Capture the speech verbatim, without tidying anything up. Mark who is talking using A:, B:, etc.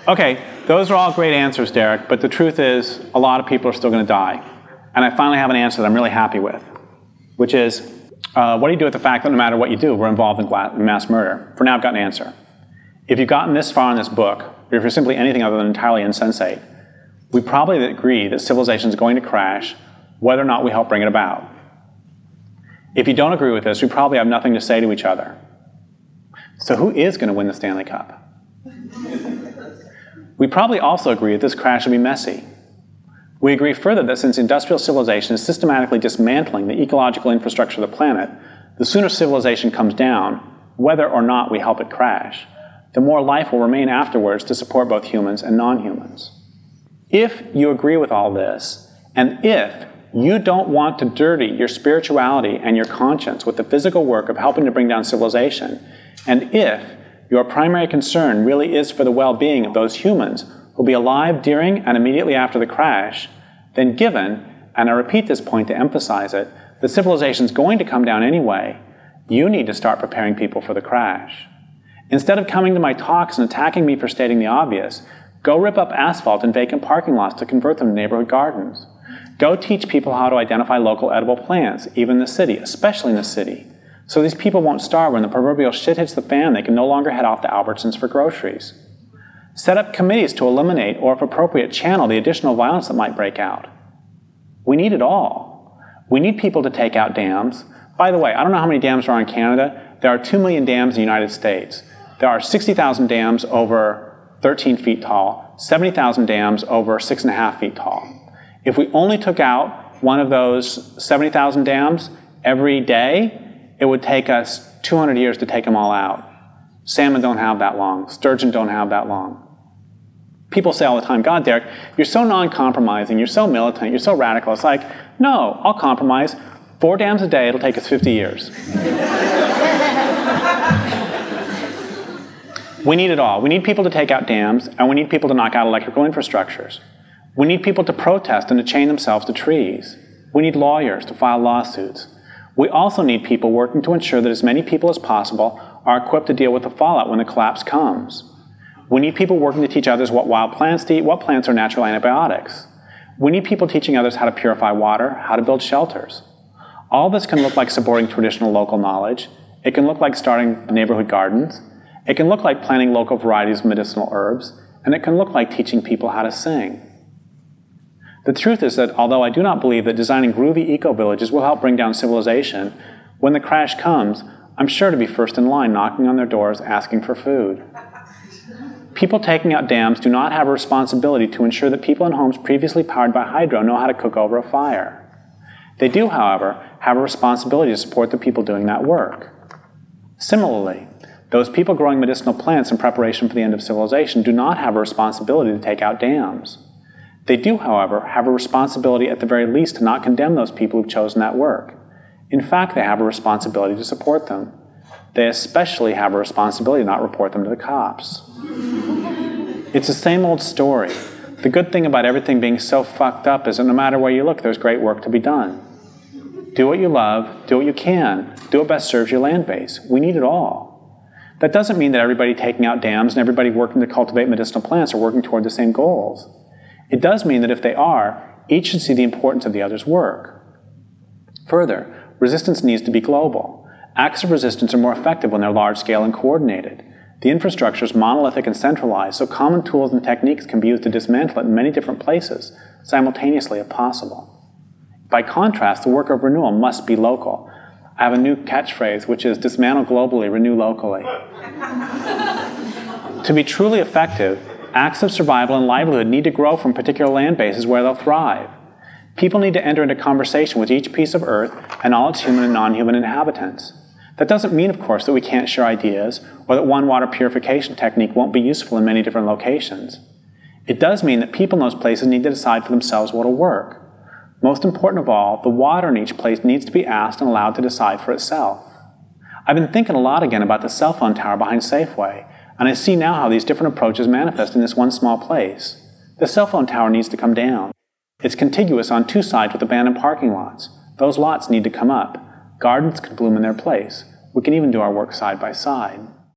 A: Okay, those are all great answers, Derek, but the truth is a lot of people are still going to die. And I finally have an answer that I'm really happy with, which is, uh, what do you do with the fact that no matter what you do, we're involved in mass murder? For now, I've got an answer. If you've gotten this far in this book, or if you're simply anything other than entirely insensate, we probably agree that civilization is going to crash whether or not we help bring it about. If you don't agree with this, we probably have nothing to say to each other. So who is going to win the Stanley Cup? We probably also agree that this crash will be messy. We agree further that since industrial civilization is systematically dismantling the ecological infrastructure of the planet, the sooner civilization comes down, whether or not we help it crash, the more life will remain afterwards to support both humans and non-humans. If you agree with all this, and if you don't want to dirty your spirituality and your conscience with the physical work of helping to bring down civilization, and if your primary concern really is for the well-being of those humans who will be alive during and immediately after the crash, then given, and I repeat this point to emphasize it, that civilization is going to come down anyway, you need to start preparing people for the crash. Instead of coming to my talks and attacking me for stating the obvious, go rip up asphalt and vacant parking lots to convert them to neighborhood gardens. Go teach people how to identify local edible plants, even in the city, especially in the city. So these people won't starve when the proverbial shit hits the fan, they can no longer head off to Albertsons for groceries. Set up committees to eliminate, or if appropriate, channel the additional violence that might break out. We need it all. We need people to take out dams. By the way, I don't know how many dams there are in Canada. There are two million dams in the United States. There are sixty thousand dams over thirteen feet tall, seventy thousand dams over six and a half feet tall. If we only took out one of those seventy thousand dams every day, it would take us two hundred years to take them all out. Salmon don't have that long. Sturgeon don't have that long. People say all the time, God, Derek, you're so non-compromising, you're so militant, you're so radical. It's like, no, I'll compromise. Four dams a day, it'll take us fifty years. We need it all. We need people to take out dams, and we need people to knock out electrical infrastructures. We need people to protest and to chain themselves to trees. We need lawyers to file lawsuits. We also need people working to ensure that as many people as possible are equipped to deal with the fallout when the collapse comes. We need people working to teach others what wild plants to eat, what plants are natural antibiotics. We need people teaching others how to purify water, how to build shelters. All this can look like supporting traditional local knowledge. It can look like starting neighborhood gardens. It can look like planting local varieties of medicinal herbs. And it can look like teaching people how to sing. The truth is that although I do not believe that designing groovy eco-villages will help bring down civilization, when the crash comes, I'm sure to be first in line knocking on their doors asking for food. People taking out dams do not have a responsibility to ensure that people in homes previously powered by hydro know how to cook over a fire. They do, however, have a responsibility to support the people doing that work. Similarly, those people growing medicinal plants in preparation for the end of civilization do not have a responsibility to take out dams. They do, however, have a responsibility at the very least to not condemn those people who've chosen that work. In fact, they have a responsibility to support them. They especially have a responsibility to not report them to the cops. It's the same old story. The good thing about everything being so fucked up is that no matter where you look, there's great work to be done. Do what you love, do what you can, do what best serves your land base. We need it all. That doesn't mean that everybody taking out dams and everybody working to cultivate medicinal plants are working toward the same goals. It does mean that if they are, each should see the importance of the other's work. Further, resistance needs to be global. Acts of resistance are more effective when they're large-scale and coordinated. The infrastructure is monolithic and centralized, so common tools and techniques can be used to dismantle it in many different places, simultaneously if possible. By contrast, the work of renewal must be local. I have a new catchphrase, which is dismantle globally, renew locally. To be truly effective, acts of survival and livelihood need to grow from particular land bases where they'll thrive. People need to enter into conversation with each piece of earth and all its human and non-human inhabitants. That doesn't mean, of course, that we can't share ideas or that one water purification technique won't be useful in many different locations. It does mean that people in those places need to decide for themselves what will work. Most important of all, the water in each place needs to be asked and allowed to decide for itself. I've been thinking a lot again about the cell phone tower behind Safeway, and I see now how these different approaches manifest in this one small place. The cell phone tower needs to come down. It's contiguous on two sides with abandoned parking lots. Those lots need to come up. Gardens can bloom in their place. We can even do our work side by side.